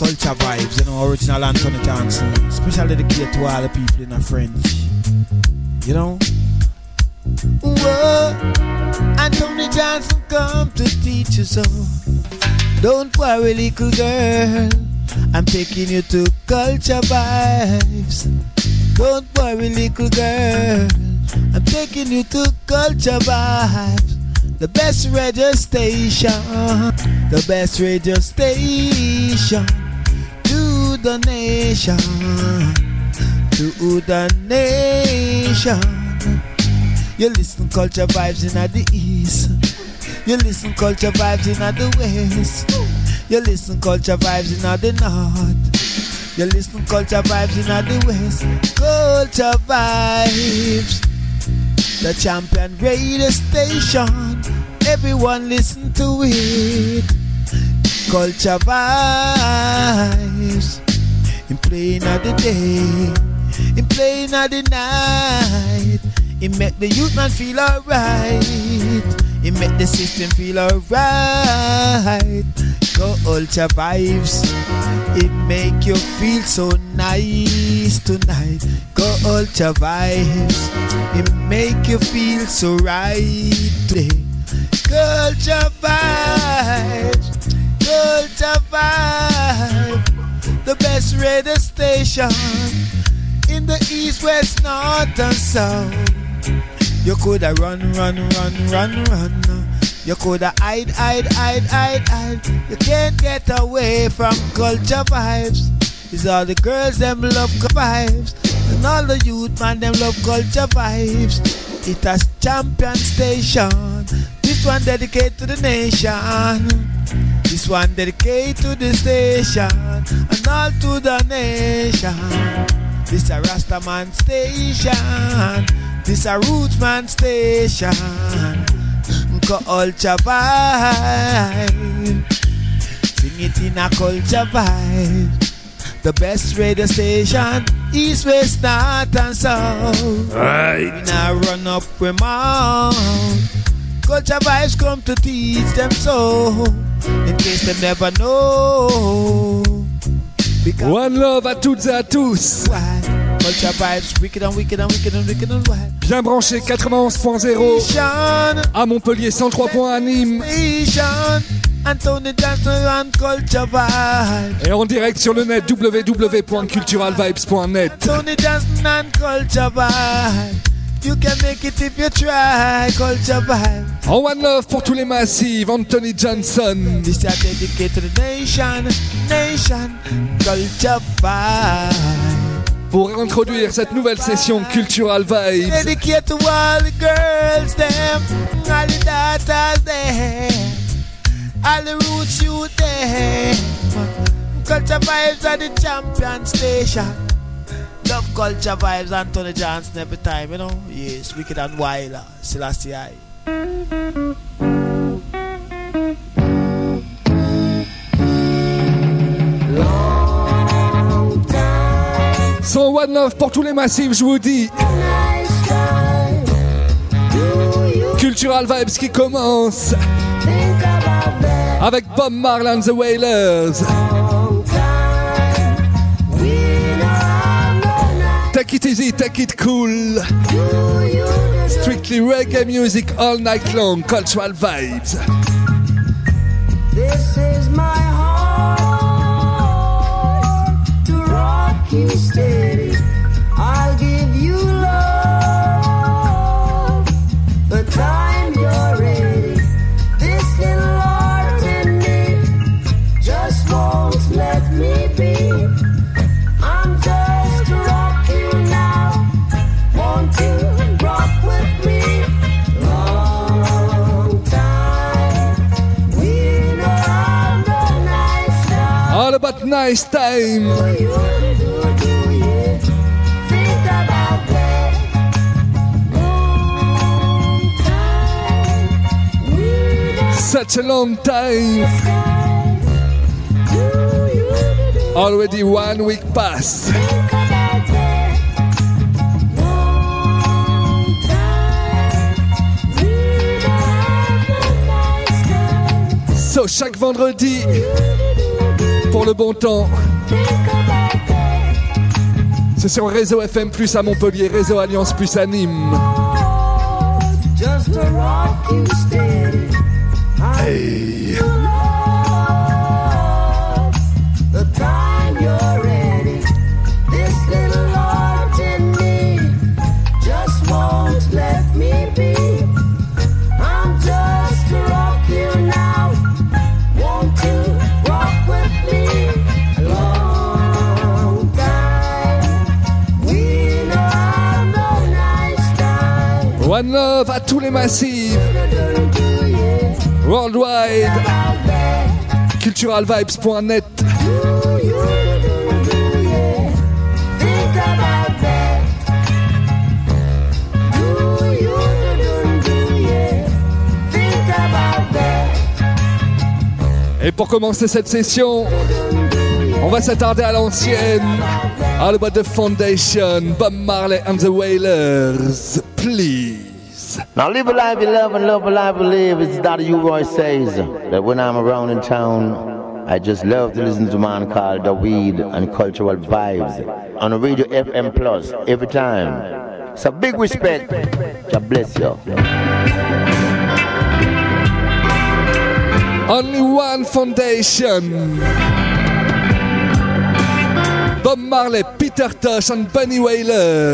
Culture Vibes, you know, original Anthony Johnson. Special dedicated to all the people in French. You know? Whoa, Anthony Johnson come to teach you so. Don't worry, little girl, I'm taking you to Culture Vibes. Don't worry, little girl, I'm taking you to Culture Vibes. The best radio station, the best radio station to the nation, to the nation. You listen Culture Vibes in the east, you listen Culture Vibes in the west, you listen Culture Vibes in the north, you listen Culture Vibes in the west. Culture Vibes, the champion radio station, everyone listen to it. Culture Vibes, in playing of the day, in playing of the night. It make the youth man feel alright, it make the system feel alright. Culture Vibes, it make you feel so nice tonight. Culture Vibes, it make you feel so right today. Culture Vibes, Culture Vibes, the best radio station in the east, west, north and south. You coulda run. You coulda hide. You can't get away from Culture Vibes. It's all the girls them love vibes, and all the youth man them love Culture Vibes. It has champion station. This one dedicated to the nation. This one dedicated to the station and all to the nation. This a Rastaman station. This a Rootsman station. Culture Vibe. Sing it in a Culture Vibe. The best radio station, east, west, north and south. Right. We now run up with mouth. Culture Vibes come to teach them so, in case they never know. Because One love à toutes et à tous. Culture Vibes, wicked and wicked and wicked and wicked and wild. Bien branché 91.0 à Montpellier, 103.1 à Nîmes. Anthony Johnson and Culture Vibes. Et en direct sur le net www.culturalvibes.net. Anthony Johnson and Culture Vibes. You can make it if you try. Culture Vibes. En One Love pour tous les massifs, Anthony Johnson. This is dedicated to the nation, Culture Vibes. Pour introduire cette nouvelle session Cultural Vibes. Dedicated to all the girls, them, all the daughters, them, all the roots youth, them. Culture Vibes are the champion station. Love Culture Vibes, Anthony Johnson every time, you know. Yes, wicked and wild, Selassie I. Son One Love pour tous les massifs, je vous dis. Cultural Vibes qui commence avec Bob Marley and the Wailers. Take it easy, take it cool. Strictly reggae music all night long. Cultural Vibes. This is my heart to rock you steady. I'll give you love the time you're ready. This little heart in me just won't let me be. I'm just rock you now. Won't you rock with me? Long time. We know I'm the nice time. All about nice time. Do you think about that? Long time. We know Such a long time. Already 1 week past. think about that. Long time. We know I'm the nice time. So chaque vendredi, pour le bon temps. C'est sur Réseau FM Plus à Montpellier, Réseau Alliance Plus à Nîmes. Hey. One love à tous les massifs. Worldwide. Culturalvibes.net. Et pour commencer cette session, on va s'attarder à l'ancienne. All About the Foundation, Bob Marley and the Wailers, please. Now live a life you love and love a life you live. It's Daddy U-Roy says that when I'm around in town, I just love to listen to a man called The Weed and Cultural Vibes on the Radio FM Plus every time. It's a big respect. God bless you. Only one foundation. Bob Marley, Peter Tosh and Bunny Wailer.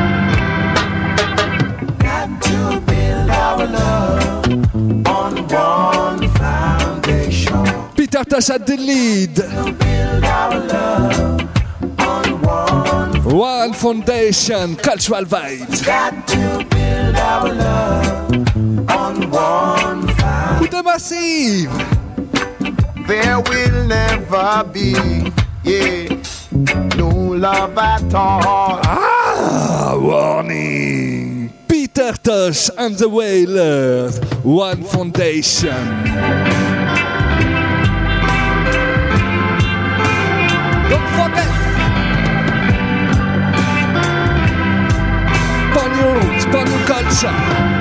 Got to build our love on one foundation. Peter Tosh at the lead. To build our love on one foundation, Cultural Vibes. Got to build our love on one foundation. Coup de massive. There will never be, no love at all. Warning. Peter Tosh and the Wailers, One Foundation. Don't forget. Burn your roots, burn your culture.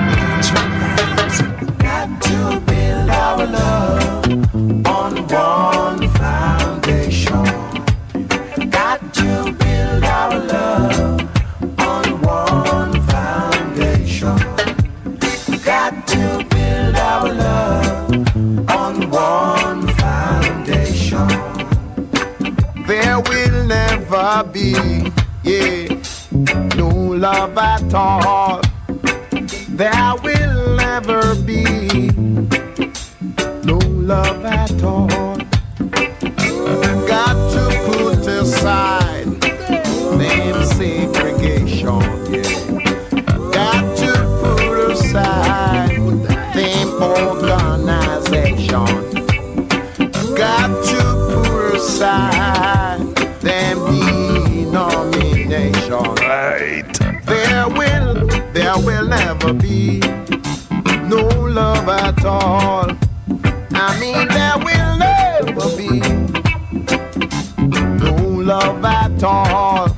Got to build our love on one foundation. Got to build our love on one foundation. Got to build our love on one foundation. There will never be, no love at all. There will never be no love at all. Got to put aside them segregation, Got to put aside them organization. Got to put aside them denomination. Right. There will never be no love at all. I mean, there will never be no love at all.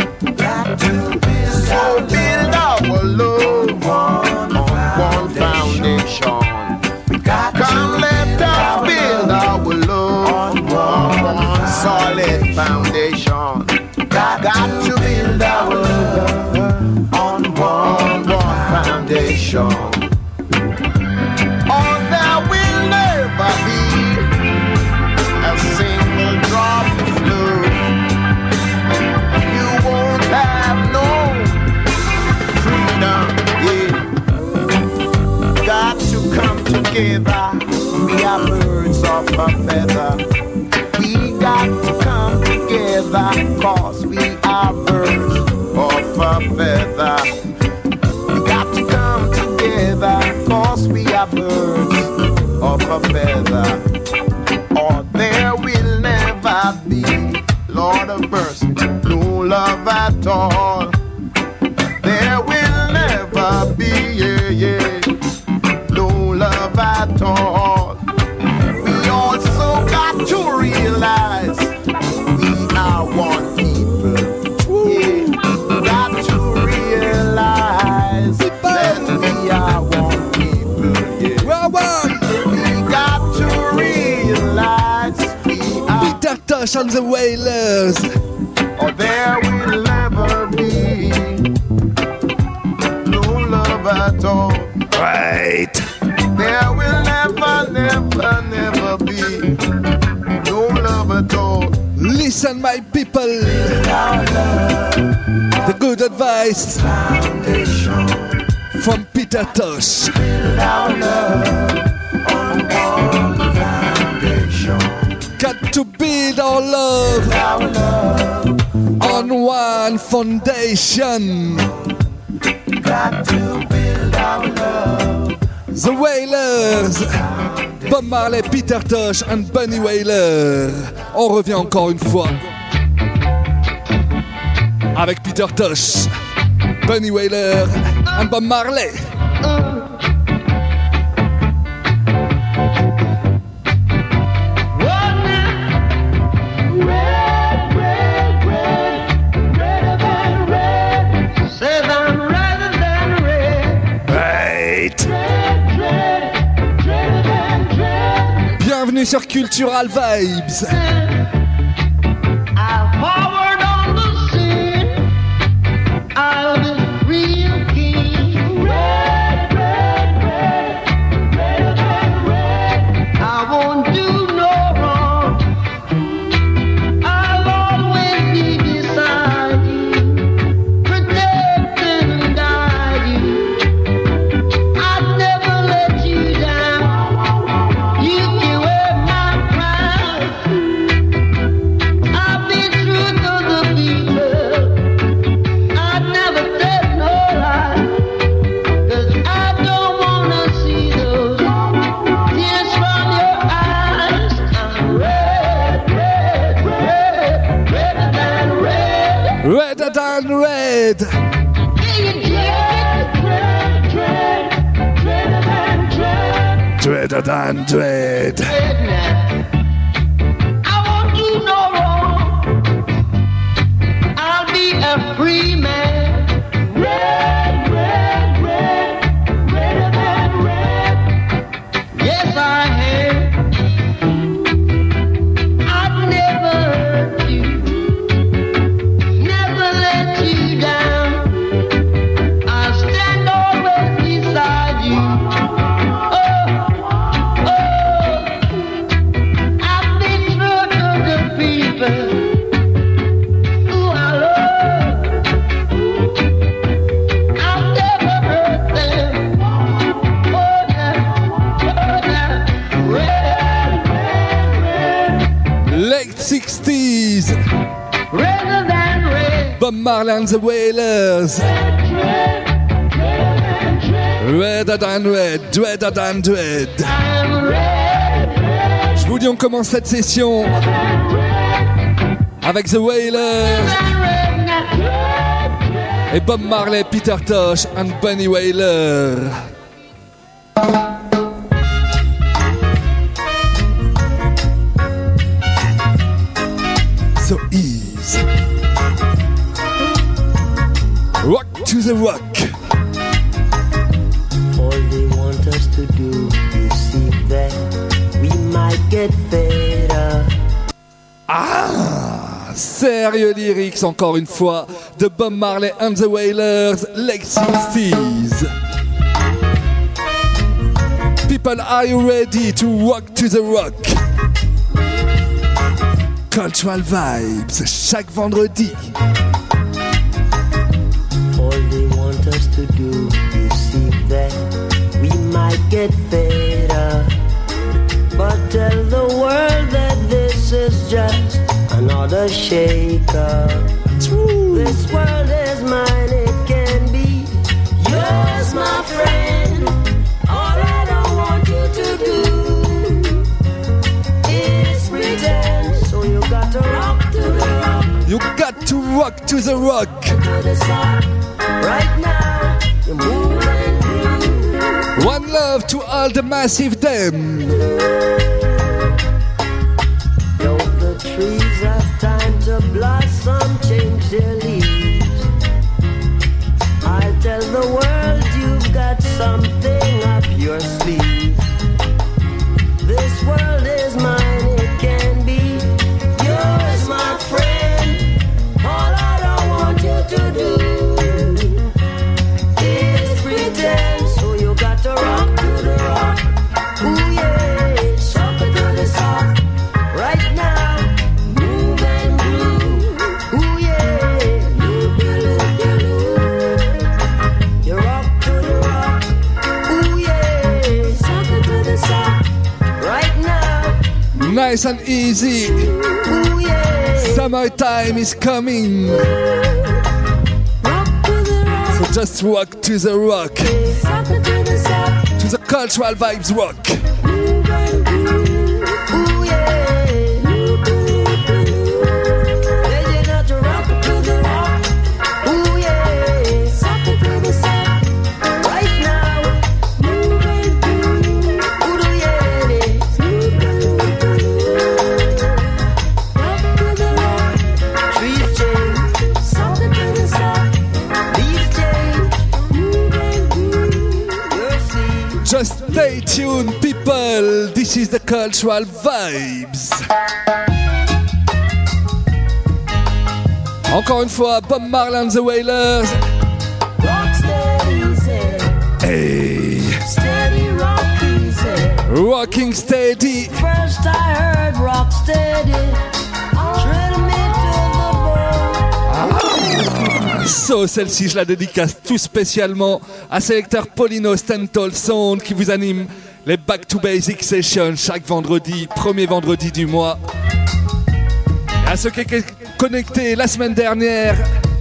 So build our love on one foundation. Come, let us build our love on one solid foundation. Got to build our love on one foundation. Or there will never be a single drop of love. You won't have no freedom, Got to come together. We are birds of a feather. We got to come together, 'cause we are birds of a feather. We got to come together, 'cause we are birds of a feather. Or there will never be, Lord of mercy, no love at all. There will never be, no love at all. We also got to realize we are one people. Got to realize that we are one people. We got to realize we are Tosh and the Wailers. Or there will never be no love at all. Right. There will never be no love at all. Listen, my people. The good advice from Peter Tosh. Got to build our love on one foundation. Got to build our love. The Wailers, Bob Marley, Peter Tosh and Bunny Wailer. On revient encore une fois avec Peter Tosh, Bunny Wailer and Bob Marley. Bienvenue sur Cultural Vibes. Redder than red. Dreader than dread. I won't do no wrong. I'll be a free man. Red, red, red, redder than red. Yes, I am. I've never hurt you, never let you down. I'll stand always beside you. I've been true to the people who I love. I've never hurt them. Red, red, red, Late 60s. redder than red. Bob Marley and the Wailers. Redder than red, dreader than dread. I'm red, Je vous dis, on commence cette session avec The Wailers et Bob Marley, Peter Tosh and Bunny Wailer. So easy. Rock to the rock. All they want us to do is see that we might get fed up. Ah, sérieux lyrics encore une fois de Bob Marley and the Wailers, late 60s. People, are you ready to rock to the rock? Cultural Vibes, chaque vendredi. All they want us to do is see that we might get fed up. But tell the world that this is just another shake-up. This world is mine, it can be yours, my friend. All I don't want you to do is pretend. So you got to rock to the rock. You got to rock to the rock. To the sock. Right now, you're moving through. One love to all the massive them. Don't the trees have time to blossom, change their leaves? I'll tell the world you've got something up your sleeve. This world is mine, it can be yours, nice and easy. Ooh, yeah. Summertime is coming. Rock to the rock. So just rock to the rock. Sock it to the sock. To the cultural vibes rock. Ooh, yeah. Yeah, you got to rock to the rock. Ooh, yeah. Sock it to the sock. Right now. Ooh, yeah. Rock to the rock. Trees change. Sock it to the sock. Leaves change. You'll see. Just stay tuned, people. This is the cultural vibes. Encore une fois, Bob Marley and the Wailers. Rock steady, easy. Hey, Steady, rock easy. rocking steady. First I heard rock steady. Thrill me to the bone. So, celle-ci, je la dédicace tout spécialement à sélecteur Paulino Stentol Sound qui vous anime les Back to Basic Sessions chaque vendredi, premier vendredi du mois. Et à ceux qui étaient connectés la semaine dernière,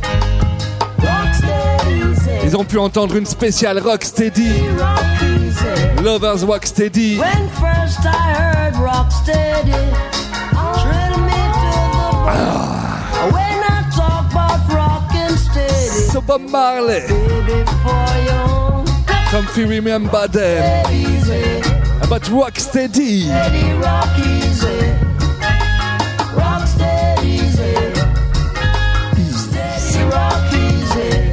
Rock steady, easy. ils ont pu entendre une spéciale Rocksteady, Rock easy. Lovers Rocksteady. When first I heard rock steady. Thrill me to the bone. When I talk about rockin' steady. So Bob Marley, Baby, for you. come to remember them, Easy. about Rocksteady. Steady, rock easy. Rock steady, easy. Steady, rock easy.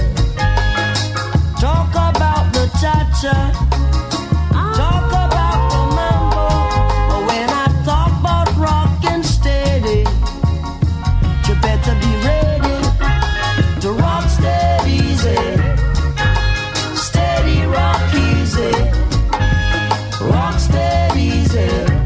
Talk about the cha-cha. Talk about the mambo. But when I talk about rockin' steady, you better be ready to rock steady, easy. Steady, rock easy. Rock steady, easy.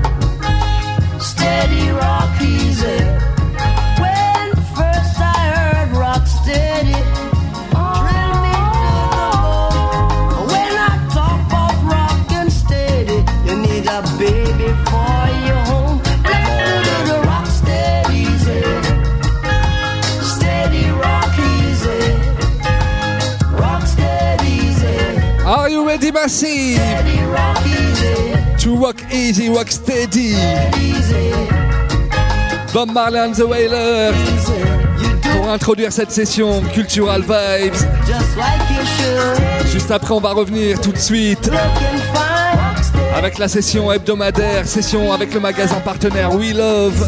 Steady, rock easy. When first I heard rock steady, thrill me to the bone. When I talk about rockin' steady, you need a baby for your home. The rock steady, easy. Steady, rock easy. Rock steady, easy. Are you ready, Massive? Steady, rock easy. To rock easy, rock steady. Easy, Bob Marley and the Wailers. easy. You do Pour introduire cette session Cultural Vibes. just like you should. Juste après, on va revenir tout de suite Looking fine. avec la session hebdomadaire, session avec le magasin partenaire We Love.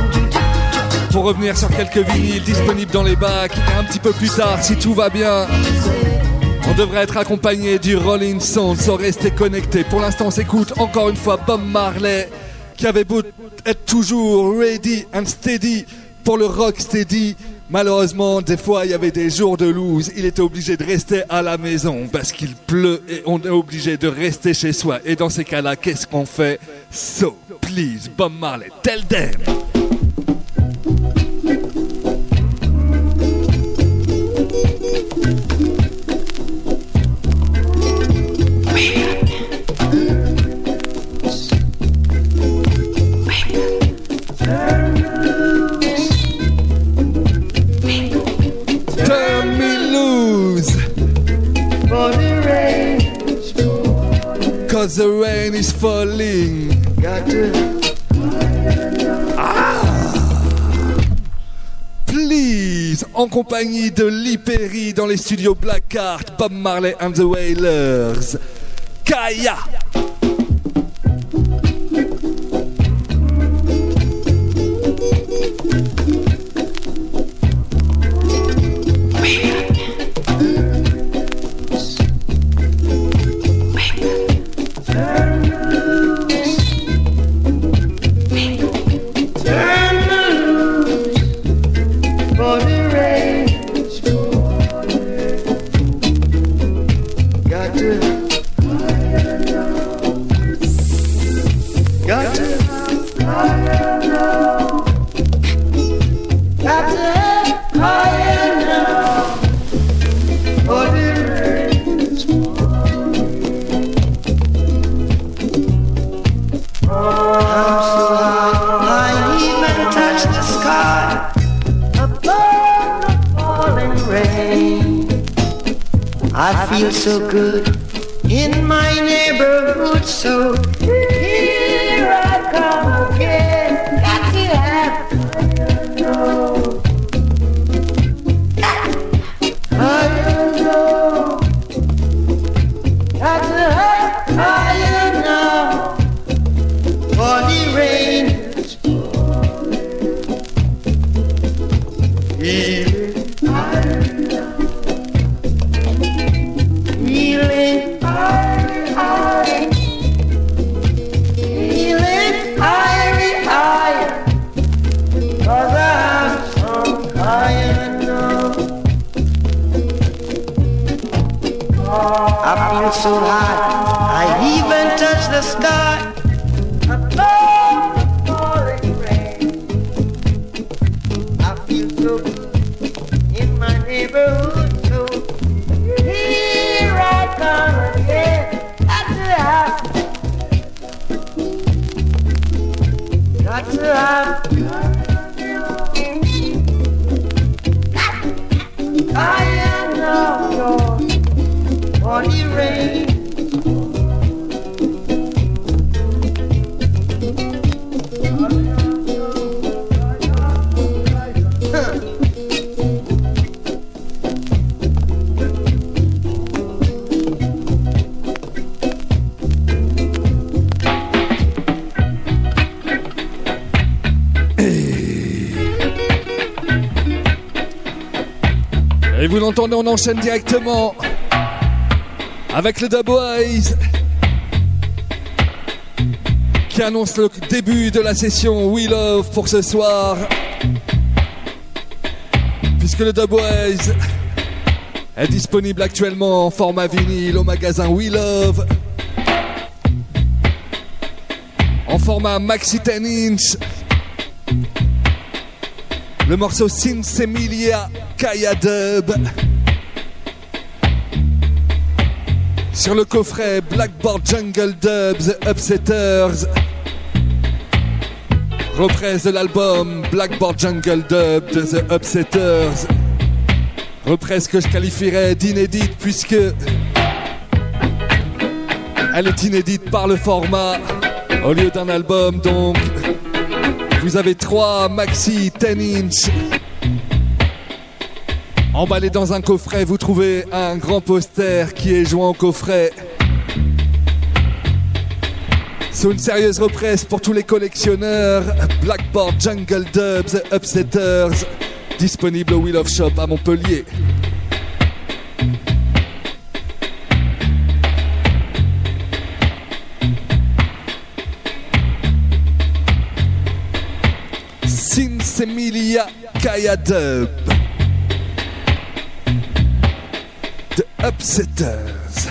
Pour revenir sur quelques vinyles disponibles dans les bacs. Et un petit peu plus tard, si tout va bien, on devrait être accompagné du Rolling Sound. So restez connectés. Pour l'instant, on s'écoute encore une fois Bob Marley, qui avait beau être toujours ready and steady pour le rock steady. Malheureusement, des fois, il y avait des jours de loose. Il était obligé de rester à la maison parce qu'il pleut et on est obligé de rester chez soi. Et dans ces cas-là, qu'est-ce qu'on fait? So, please, Bob Marley, tell them. Turn me loose, cause the rain is falling. Please, en compagnie de Lee Perry dans les studios Blackheart, Bob Marley and the Wailers. Kaya. I feel so good in my neighborhood, so here I come again. Got to have higher now. Got to have higher now. For the rain is feeling higher now. Feeling higher. Feeling higher. 'Cause I'm so higher now. I feel so high, I even touch the sky. Above the falling rain, I feel so good in my neighborhood too. Here I come again. Got to have I am now yours for the rain. Et vous l'entendez, on enchaîne directement avec le The Boys qui annonce le début de la session We Love pour ce soir, puisque le The Boys est disponible actuellement en format vinyle au magasin We Love, en format maxi 10 inch. Le morceau Sinsemilia Kaya Dub sur le coffret Blackboard Jungle Dub The Upsetters, reprise de l'album Blackboard Jungle Dub de The Upsetters, reprise que je qualifierais d'inédite puisque elle est inédite par le format au lieu d'un album. Donc vous avez 3 maxi 10 inch emballés dans un coffret. Vous trouvez un grand poster qui est joint au coffret. C'est une sérieuse reprise pour tous les collectionneurs. Blackboard Jungle Dub The Upsetters, disponible au We Love Shop à Montpellier. Sinsemilia Kaya Dub The Upsetters.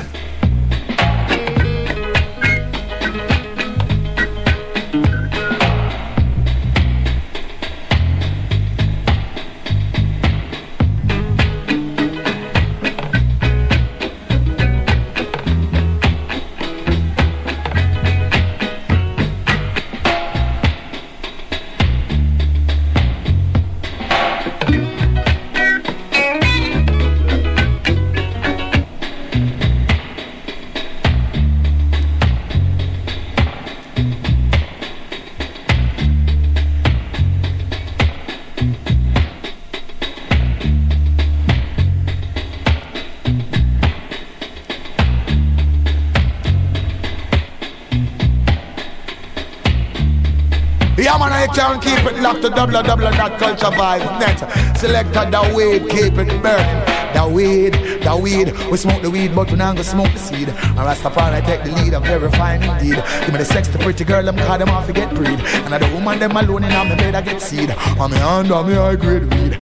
Yeah, man, I can't keep it locked to www.culturevibe.net. Selector the weed, keep it burning. The weed, we smoke the weed, but we not gonna smoke the seed. And Rastafari take the lead, I'm very fine indeed. Give me the sex, the pretty girl, them call them off to get breed. And the woman, them alone in my bed, I get seed. On me hand, on me high grade weed.